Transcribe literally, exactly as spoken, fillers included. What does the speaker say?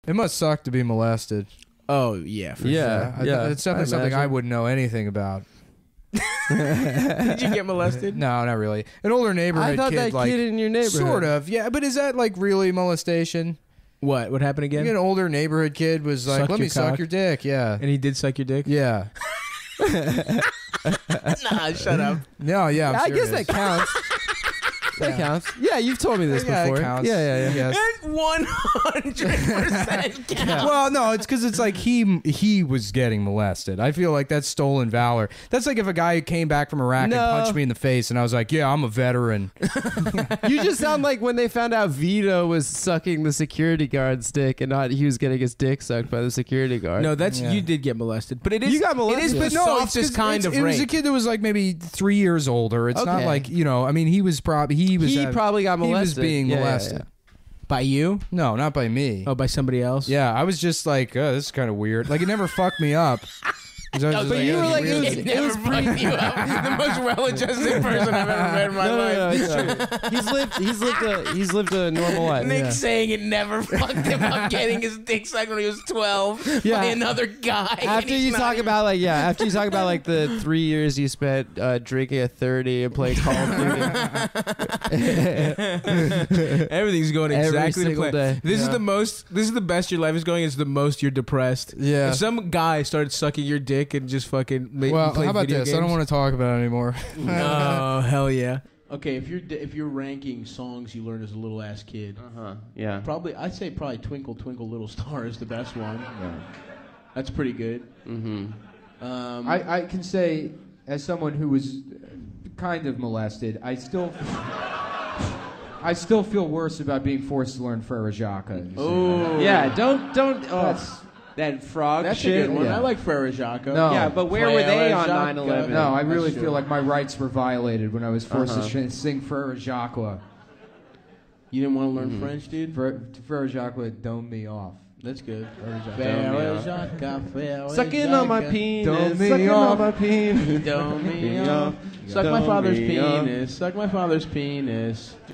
It must suck to be molested. Oh yeah, for Yeah, sure. yeah. I, it's definitely I something imagine. I wouldn't know anything about. Did you get molested? No, not really. An older neighborhood I thought kid, that like kid in your neighborhood. sort of, yeah. But is that like really molestation? What? What happened again? An older neighborhood kid was like, Sucked "Let your me suck cock? your dick." Yeah, And he did suck your dick? yeah. Nah, shut up. No, yeah. I'm I sure guess it that is. counts. That counts. Yeah, you've told me this Yeah, it before. counts. Yeah, yeah, yeah. Yes. It one hundred percent counts. Well, no, it's because it's like he he was getting molested. I feel like that's stolen valor. That's like if a guy came back from Iraq No. and punched me in the face, and I was like, "Yeah, I'm a veteran." You just sound like when they found out Vito was sucking the security guard's dick and not he was getting his dick sucked by the security guard. No, that's Yeah. you did get molested, but it is You got It molested. is the But no, it's softest 'cause kind it's- of It rape. was a kid that was like maybe three years older. It's not Okay. like, you know. I mean, he was probably he was he uh, probably got he molested. was being Yeah, yeah, molested. yeah. By you? No, not by me. Oh, by somebody else? Yeah, I was just like, oh, this is kind of weird. Like, it never fucked me up. 'Cause I was just but you oh, were this like, is it weird. was- It never fucked you up. The most well-adjusted person I've ever met in my No, no, life. no, it's true. He's lived. He's lived a. He's lived a normal life. Nick Yeah. saying it never fucked him up getting his dick sucked when he was twelve Yeah. by another guy. and After he's you not talk even- about like yeah, after you talk about like the three years you spent uh, drinking a thirty and playing Call of Duty, everything's going Every exactly to single plan. day. This is Yeah. the most. This is the best your life is going. Is the most you're depressed. Yeah. If some guy started sucking your dick and just fucking made Well, you play how about video this? games. I don't want to talk about it anymore. Oh hell yeah! Okay, if you're d- if you're ranking songs you learned as a little ass kid, uh-huh. yeah, probably I'd say probably Twinkle Twinkle Little Star is the best one. That's pretty good. mm-hmm. Um, I, I can say, as someone who was kind of molested, I still, I still feel worse about being forced to learn Frere Jacques. oh Yeah, don't don't. Oh, That's- that frog that's shit. a good one. Yeah. I like Frere Jacques. No. Yeah, but where were they on Frere nine Jacques. eleven? No, I That's really true. feel like my rights were violated when I was forced Uh-huh. to sh- sing Frere Jacques. You didn't want to learn Mhm. French, dude? Frere, Frere Jacques dome me off. That's good. Frere Frere Jacques, Frere Sucking on my Jacques. penis. Dome me sucking off. on my penis. Dome me Me off. off. Suck my Dome father's me off. penis. Suck my father's penis.